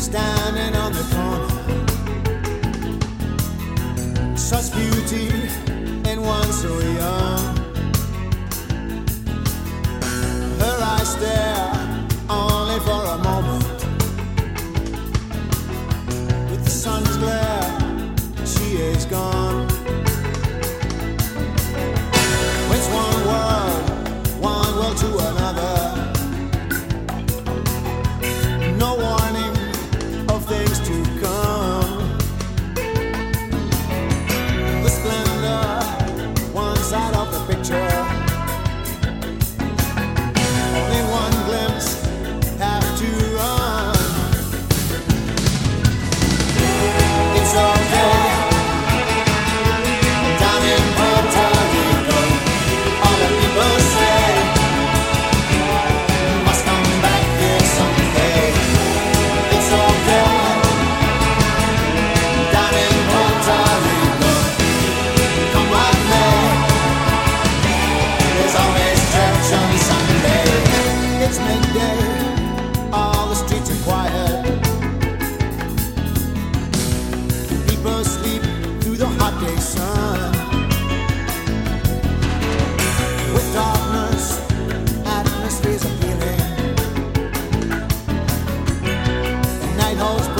standing on the corner. Such beauty in one so young. Her eyes stare only for a moment. With the sun's glare, she is gone. It's one world to another. No warning of things to come. The splendor, one side of the picture. Only one glimpse, have to run. It's okay. Down in Puerto Rico, all the people say must come back here someday. It's okay. Down in Puerto Rico, come what may, there's always church on Sunday. It's midday, all the streets are quiet. People sleep through the hot day sun. With darkness, atmospheres appealing. The night holds